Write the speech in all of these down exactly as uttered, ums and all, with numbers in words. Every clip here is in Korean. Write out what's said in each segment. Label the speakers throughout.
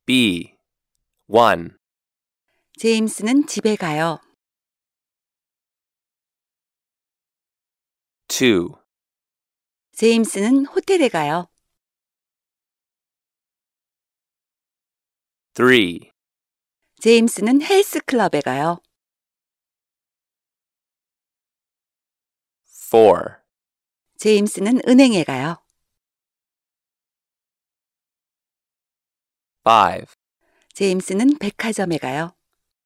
Speaker 1: B. one.
Speaker 2: 제임스는 집에 가요.
Speaker 1: two.
Speaker 2: 제임스는 호텔에 가요.
Speaker 1: three.
Speaker 2: 제임스는 헬스클럽에 가요.
Speaker 1: four.
Speaker 2: 제임스는 은행에 가요.
Speaker 1: five.
Speaker 2: 제임스는 백화점에 가요.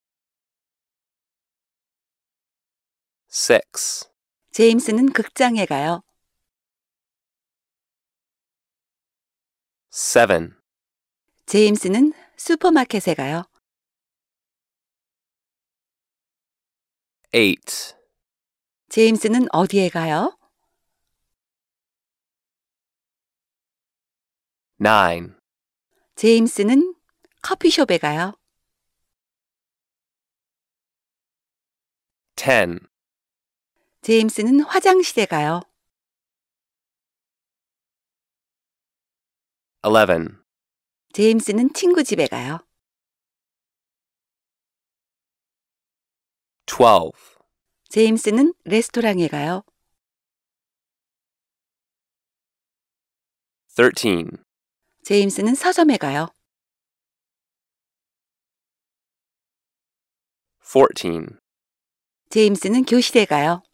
Speaker 1: six.
Speaker 2: 제임스는 극장에 가요.
Speaker 1: seven.
Speaker 2: 제임스는 슈퍼마켓에 가요.
Speaker 1: eight.
Speaker 2: 제임스는 어디에 가요?
Speaker 1: nine.
Speaker 2: 제임스는 커피숍에 가요.
Speaker 1: ten.
Speaker 2: 제임스는 화장실에 가요.
Speaker 1: eleven.
Speaker 2: 제임스는 친구 집에 가요.
Speaker 1: twelve.
Speaker 2: 제임스는 레스토랑에 가요.
Speaker 1: thirteen.
Speaker 2: 제임스는 서점에 가요.
Speaker 1: fourteen.
Speaker 2: 제임스는 교실에 가요.